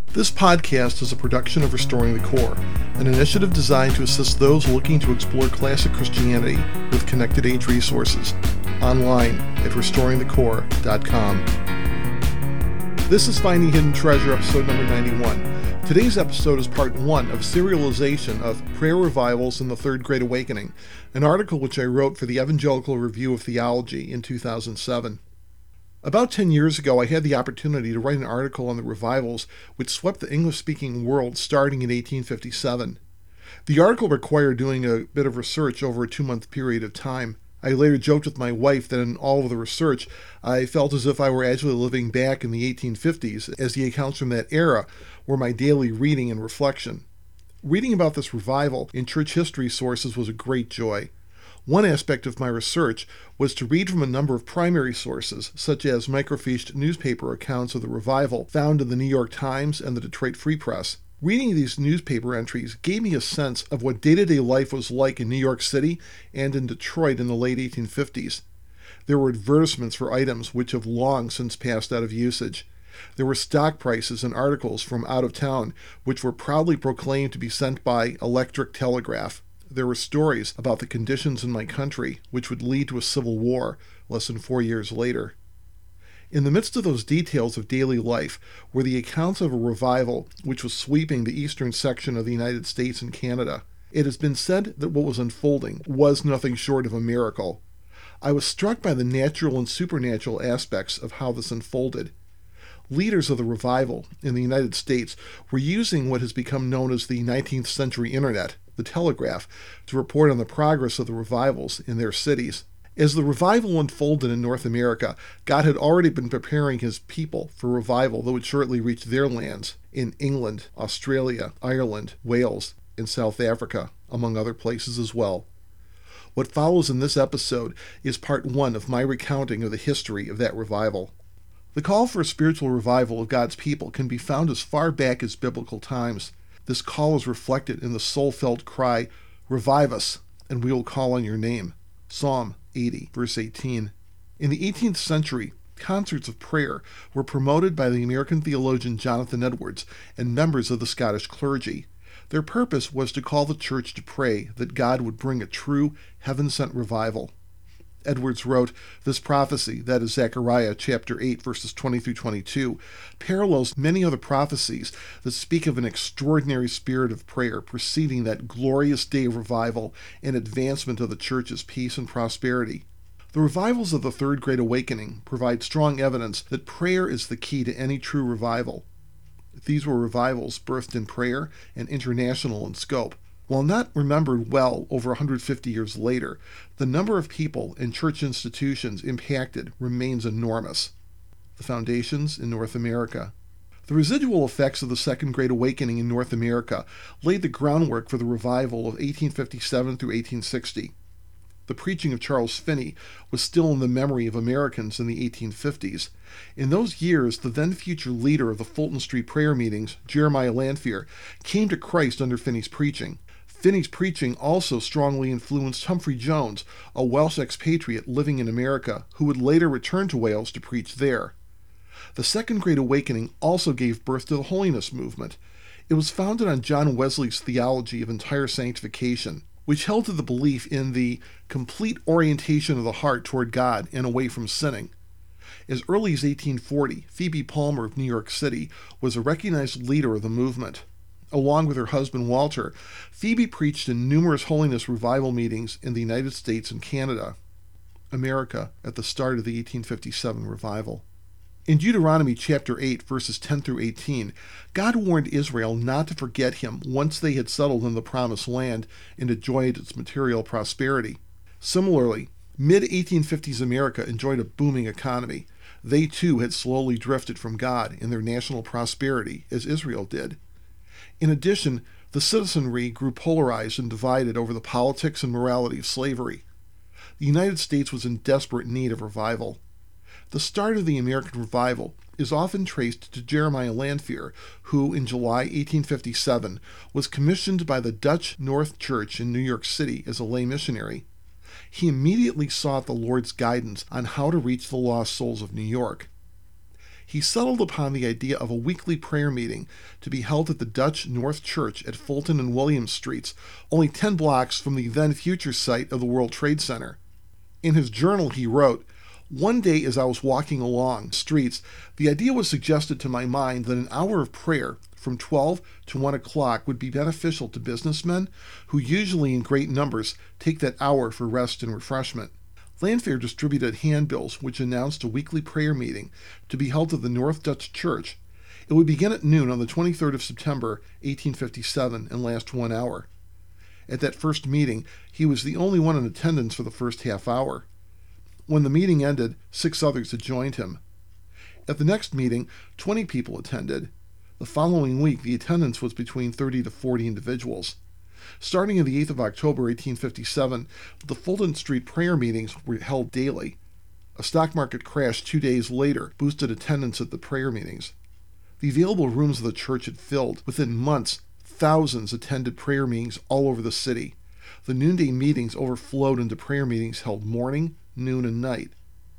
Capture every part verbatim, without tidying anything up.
This podcast is a production of Restoring the Core, an initiative designed to assist those looking to explore classic Christianity with connected age resources. Online at restoring the core dot com. This is Finding Hidden Treasure, episode number ninety-one. Today's episode is part one of serialization of Prayer Revivals in the Third Great Awakening, an article which I wrote for the Evangelical Review of Theology in two thousand seven. About ten years ago, I had the opportunity to write an article on the revivals which swept the English-speaking world starting in eighteen fifty-seven. The article required doing a bit of research over a two-month period of time. I later joked with my wife that in all of the research, I felt as if I were actually living back in the eighteen fifties, as the accounts from that era were my daily reading and reflection. Reading about this revival in church history sources was a great joy. One aspect of my research was to read from a number of primary sources, such as microfiched newspaper accounts of the revival found in the New York Times and the Detroit Free Press. Reading these newspaper entries gave me a sense of what day-to-day life was like in New York City and in Detroit in the late eighteen fifties. There were advertisements for items which have long since passed out of usage. There were stock prices and articles from out of town which were proudly proclaimed to be sent by electric telegraph. There were stories about the conditions in my country which would lead to a civil war less than four years later. In the midst of those details of daily life were the accounts of a revival which was sweeping the eastern section of the United States and Canada. It has been said that what was unfolding was nothing short of a miracle. I was struck by the natural and supernatural aspects of how this unfolded. Leaders of the revival in the United States were using what has become known as the nineteenth century internet, the telegraph, to report on the progress of the revivals in their cities. As the revival unfolded in North America, God had already been preparing his people for revival that would shortly reach their lands in England, Australia, Ireland, Wales, and South Africa, among other places as well. What follows in this episode is part one of my recounting of the history of that revival. The call for a spiritual revival of God's people can be found as far back as biblical times. This call is reflected in the soul-felt cry, "Revive us, and we will call on your name." Psalm eighty, verse eighteen. In the eighteenth century, concerts of prayer were promoted by the American theologian Jonathan Edwards and members of the Scottish clergy. Their purpose was to call the church to pray that God would bring a true, heaven-sent revival. Edwards wrote, "This prophecy," that is Zechariah chapter eight, verses twenty through twenty-two, parallels many other prophecies that speak of an extraordinary spirit of prayer preceding that glorious day of revival and advancement of the church's peace and prosperity. The revivals of the Third Great Awakening provide strong evidence that prayer is the key to any true revival. These were revivals birthed in prayer and international in scope. While not remembered well over one hundred fifty years later, the number of people and church institutions impacted remains enormous. The foundations in North America. The residual effects of the Second Great Awakening in North America laid the groundwork for the revival of eighteen fifty-seven through eighteen sixty. The preaching of Charles Finney was still in the memory of Americans in the eighteen fifties. In those years, the then-future leader of the Fulton Street prayer meetings, Jeremiah Lanphier, came to Christ under Finney's preaching. Finney's preaching also strongly influenced Humphrey Jones, a Welsh expatriate living in America, who would later return to Wales to preach there. The Second Great Awakening also gave birth to the Holiness Movement. It was founded on John Wesley's theology of entire sanctification, which held to the belief in the complete orientation of the heart toward God and away from sinning. As early as eighteen forty, Phoebe Palmer of New York City was a recognized leader of the movement. Along with her husband Walter, Phoebe preached in numerous holiness revival meetings in the United States and Canada, America, at the start of the eighteen fifty-seven revival. In Deuteronomy chapter eight, verses ten through eighteen, God warned Israel not to forget him once they had settled in the promised land and enjoyed its material prosperity. Similarly, mid-eighteen fifties America enjoyed a booming economy. They too had slowly drifted from God in their national prosperity, as Israel did. In addition, the citizenry grew polarized and divided over the politics and morality of slavery. The United States was in desperate need of revival. The start of the American revival is often traced to Jeremiah Lanphier, who, in July eighteen fifty-seven, was commissioned by the Dutch North Church in New York City as a lay missionary. He immediately sought the Lord's guidance on how to reach the lost souls of New York. he settled upon the idea of a weekly prayer meeting to be held at the Dutch North Church at Fulton and Williams Streets, only ten blocks from the then future site of the World Trade Center. In his journal, he wrote, "One day as I was walking along streets, the idea was suggested to my mind that an hour of prayer from twelve to one o'clock would be beneficial to businessmen who usually in great numbers take that hour for rest and refreshment." Landfair distributed handbills which announced a weekly prayer meeting to be held at the North Dutch Church. It would begin at noon on the twenty-third of September, eighteen fifty-seven, and last one hour. At that first meeting, he was the only one in attendance for the first half hour. When the meeting ended, six others had joined him. At the next meeting, twenty people attended. The following week, the attendance was between thirty to forty individuals. Starting on the eighth of October, eighteen fifty-seven, the Fulton Street prayer meetings were held daily. A stock market crash two days later boosted attendance at the prayer meetings. The available rooms of the church had filled. Within months, thousands attended prayer meetings all over the city. The noonday meetings overflowed into prayer meetings held morning, noon, and night.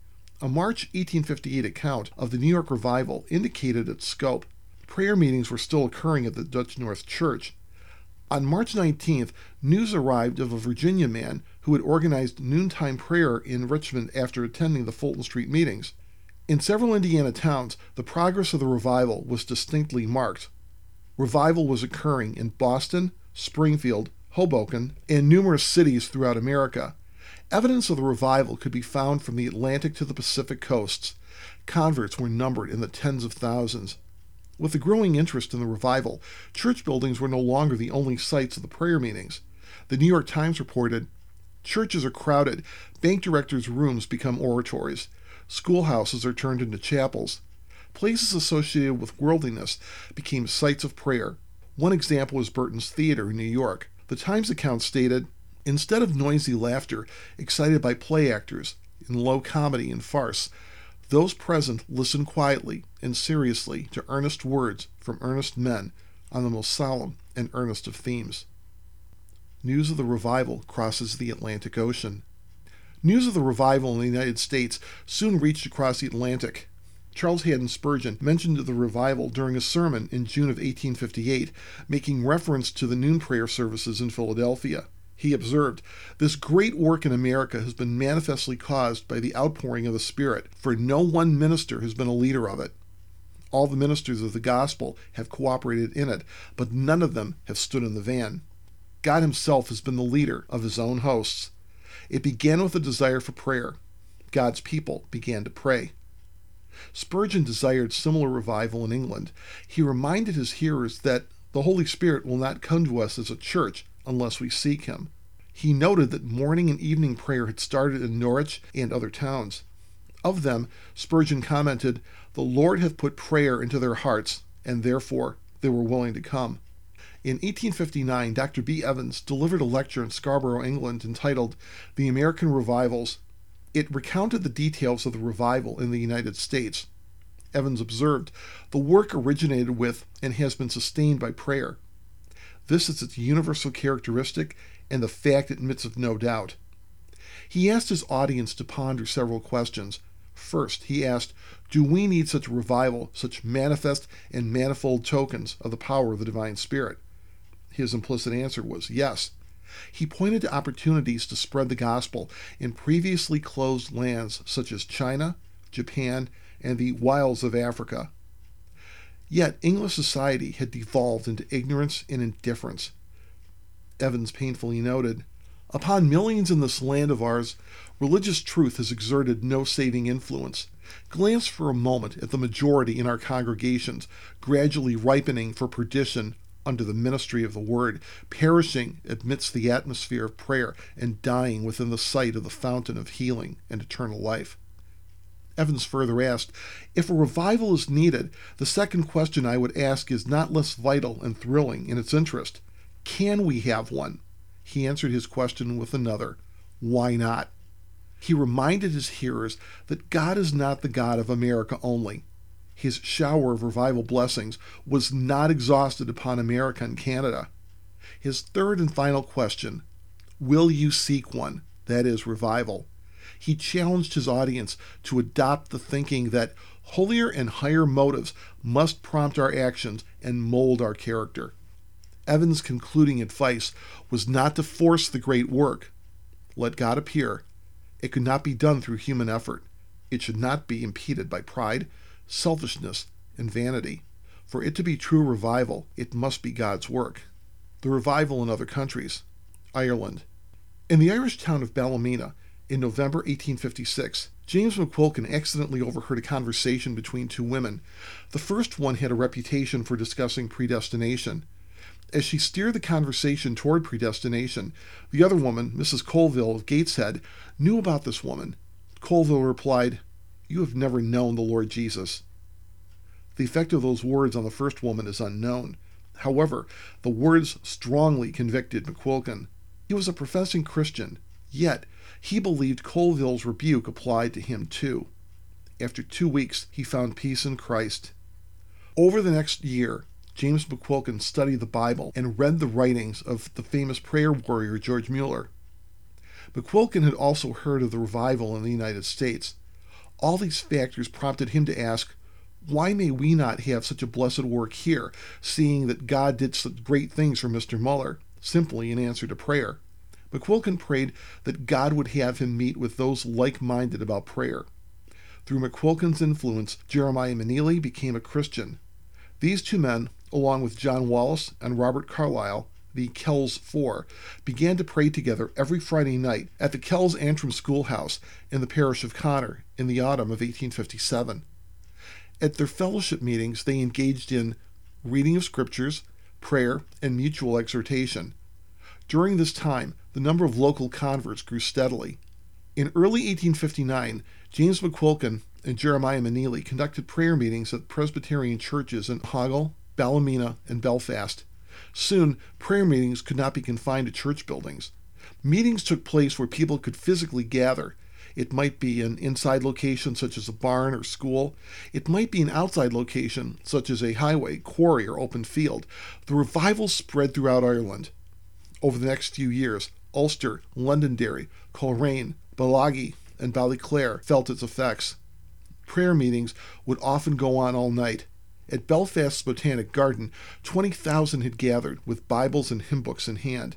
A March eighteen fifty-eight account of the New York Revival indicated its scope. Prayer meetings were still occurring at the Dutch North Church. On March nineteenth, news arrived of a Virginia man who had organized noontime prayer in Richmond after attending the Fulton Street meetings. In several Indiana towns, the progress of the revival was distinctly marked. Revival was occurring in Boston, Springfield, Hoboken, and numerous cities throughout America. Evidence of the revival could be found from the Atlantic to the Pacific coasts. Converts were numbered in the tens of thousands. With the growing interest in the revival, church buildings were no longer the only sites of the prayer meetings. The New York Times reported, "Churches are crowded, bank directors' rooms become oratories, schoolhouses are turned into chapels. Places associated with worldliness became sites of prayer." One example was Burton's Theater in New York. The Times account stated, "Instead of noisy laughter excited by play actors in low comedy and farce, those present listened quietly and seriously to earnest words from earnest men on the most solemn and earnest of themes." News of the revival crosses the Atlantic Ocean. News of the revival in the United States soon reached across the Atlantic. Charles Haddon Spurgeon mentioned the revival during a sermon in June of eighteen fifty-eight, making reference to the noon prayer services in Philadelphia. He observed, "This great work in America has been manifestly caused by the outpouring of the Spirit, for no one minister has been a leader of it. All the ministers of the gospel have cooperated in it, but none of them have stood in the van. God himself has been the leader of his own hosts. It began with a desire for prayer. God's people began to pray." Spurgeon desired similar revival in England. He reminded his hearers that the Holy Spirit will not come to us as a church unless we seek him. He noted that morning and evening prayer had started in Norwich and other towns. Of them, Spurgeon commented, "The Lord hath put prayer into their hearts, and therefore they were willing to come." In eighteen fifty-nine, Doctor B. Evans delivered a lecture in Scarborough, England, entitled "The American Revivals." It recounted the details of the revival in the United States. Evans observed, "The work originated with and has been sustained by prayer. This is its universal characteristic, and the fact admits of no doubt." He asked his audience to ponder several questions. First, he asked, do we need such a revival, such manifest and manifold tokens of the power of the divine Spirit? His implicit answer was yes. He pointed to opportunities to spread the gospel in previously closed lands such as China, Japan, and the wilds of Africa. Yet English society had devolved into ignorance and indifference. Evans painfully noted, "Upon millions in this land of ours, religious truth has exerted no saving influence. Glance for a moment at the majority in our congregations, gradually ripening for perdition under the ministry of the word, perishing amidst the atmosphere of prayer, and dying within the sight of the fountain of healing and eternal life." Evans further asked, "If a revival is needed, the second question I would ask is not less vital and thrilling in its interest. Can we have one?" He answered his question with another, "Why not?" He reminded his hearers that God is not the God of America only. His shower of revival blessings was not exhausted upon America and Canada. His third and final question, will you seek one? That is, revival. He challenged his audience to adopt the thinking that Holier and higher motives must prompt our actions and mold our character. Evan's concluding advice was not to force the great work. Let God appear. It could not be done through human effort. It should not be impeded by pride, selfishness, and vanity. For it to be true revival, it must be God's work. The revival in other countries. Ireland. In the Irish town of Ballymena, in November eighteen fifty-six, James McQuilkin accidentally overheard a conversation between two women. The first one had a reputation for discussing predestination. As she steered the conversation toward predestination, the other woman, Missus Colville of Gateshead, knew about this woman. Colville replied, "You have never known the Lord Jesus." The effect of those words on the first woman is unknown. However, the words strongly convicted McQuilkin. He was a professing Christian, yet he believed Colville's rebuke applied to him too. After two weeks, he found peace in Christ. Over the next year, James McQuilkin studied the Bible and read the writings of the famous prayer warrior George Mueller. McQuilkin had also heard of the revival in the United States. All these factors prompted him to ask, why may we not have such a blessed work here, seeing that God did such great things for Mister Mueller, simply in answer to prayer? McQuilkin prayed that God would have him meet with those like-minded about prayer. Through McQuilkin's influence, Jeremiah Meneely became a Christian. These two men, along with John Wallace and Robert Carlyle, the Kells Four, began to pray together every Friday night at the Kells Antrim Schoolhouse in the parish of Connor in the autumn of eighteen fifty-seven. At their fellowship meetings, they engaged in reading of scriptures, prayer, and mutual exhortation. During this time, the number of local converts grew steadily. In early eighteen fifty-nine, James McQuilkin and Jeremiah Meneely conducted prayer meetings at Presbyterian churches in Hoggle, Ballymena, and Belfast. Soon, prayer meetings could not be confined to church buildings. Meetings took place where people could physically gather. It might be an inside location such as a barn or school. It might be an outside location such as a highway, quarry, or open field. The revival spread throughout Ireland. Over the next few years, Ulster, Londonderry, Coleraine, Ballaghy, and Ballyclare felt its effects. Prayer meetings would often go on all night. At Belfast's Botanic Garden, twenty thousand had gathered with Bibles and hymn books in hand.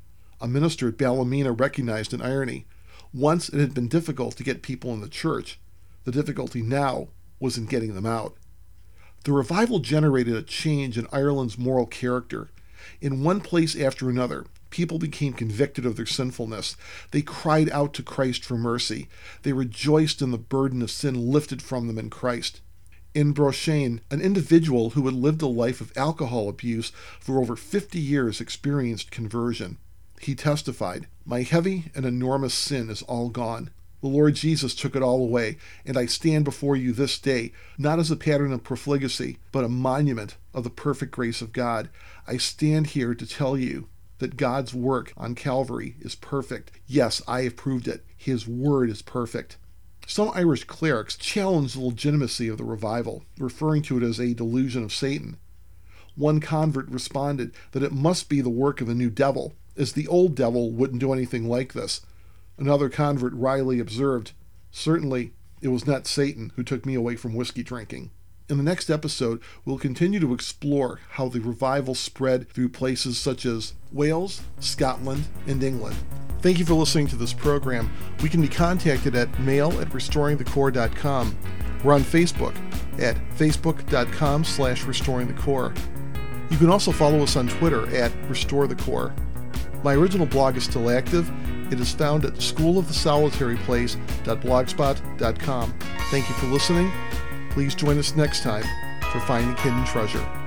A minister at Ballymena recognized an irony. Once it had been difficult to get people in the church. The difficulty now was in getting them out. The revival generated a change in Ireland's moral character. In one place after another, people became convicted of their sinfulness. They cried out to Christ for mercy. They rejoiced in the burden of sin lifted from them in Christ. In Brochane, an individual who had lived a life of alcohol abuse for over fifty years experienced conversion. He testified, "My heavy and enormous sin is all gone. The Lord Jesus took it all away, and I stand before you this day, not as a pattern of profligacy, but a monument of the perfect grace of God. I stand here to tell you that God's work on Calvary is perfect. Yes, I have proved it. His word is perfect." Some Irish clerics challenged the legitimacy of the revival, referring to it as a delusion of Satan. One convert responded that it must be the work of a new devil, as the old devil wouldn't do anything like this. Another convert wryly observed, "Certainly, it was not Satan who took me away from whiskey drinking." In the next episode, we'll continue to explore how the revival spread through places such as Wales, Scotland, and England. Thank you for listening to this program. We can be contacted at mail at restoring the core dot com. We're on Facebook at facebook.com slash restoringthecore. You can also follow us on Twitter at restorethecore. My original blog is still active. It is found at school of the solitary place dot blogspot dot com. Thank you for listening. Please join us next time for Finding Hidden Treasure.